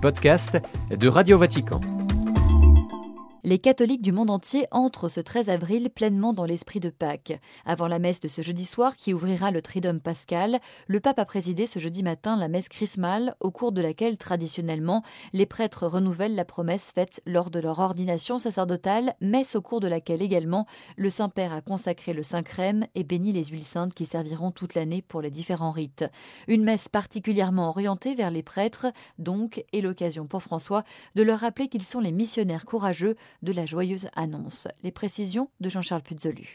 podcasts de Radio Vatican. Les catholiques du monde entier entrent ce 13 avril pleinement dans l'esprit de Pâques. Avant la messe de ce jeudi soir qui ouvrira le Triduum pascal, le pape a présidé ce jeudi matin la messe chrismale, au cours de laquelle, traditionnellement, les prêtres renouvellent la promesse faite lors de leur ordination sacerdotale, messe au cours de laquelle également le Saint-Père a consacré le Saint-Crème et béni les huiles saintes qui serviront toute l'année pour les différents rites. Une messe particulièrement orientée vers les prêtres, donc, et l'occasion pour François de leur rappeler qu'ils sont les missionnaires courageux de la joyeuse annonce. Les précisions de Jean-Charles Puzolu.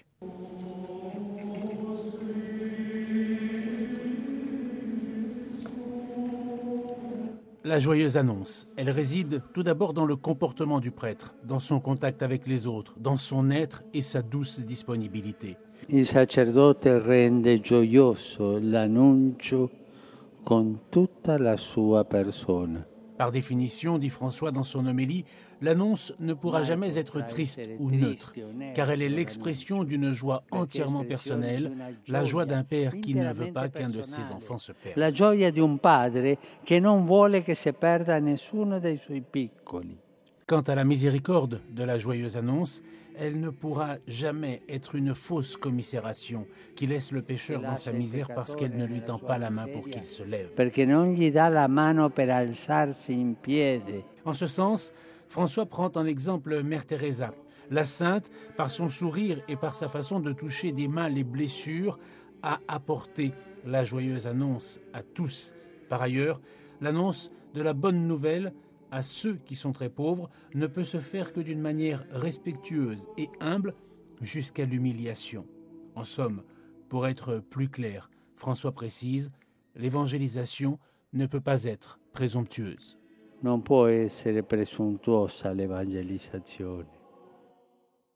La joyeuse annonce, elle réside tout d'abord dans le comportement du prêtre, dans son contact avec les autres, dans son être et sa douce disponibilité. Il sacerdote rende gioioso l'annuncio con tutta la sua persona. Par définition, dit François dans son homélie, l'annonce ne pourra jamais être triste ou neutre, car elle est l'expression d'une joie entièrement personnelle, la joie d'un père qui ne veut pas qu'un de ses enfants se perde. La gioia di un padre che non vuole che si perda nessuno dei suoi piccoli. Quant à la miséricorde de la joyeuse annonce, elle ne pourra jamais être une fausse commisération qui laisse le pécheur dans sa misère parce qu'elle ne lui tend pas la main pour qu'il se lève. Perché non gli dà la mano per alzarsi in piedi. En ce sens, François prend en exemple Mère Teresa. La sainte, par son sourire et par sa façon de toucher des mains les blessures, a apporté la joyeuse annonce à tous. Par ailleurs, l'annonce de la bonne nouvelle à ceux qui sont très pauvres ne peut se faire que d'une manière respectueuse et humble jusqu'à l'humiliation. En somme, pour être plus clair, François précise, l'évangélisation ne peut pas être présomptueuse. Non può essere presuntuosa l'evangelizzazione.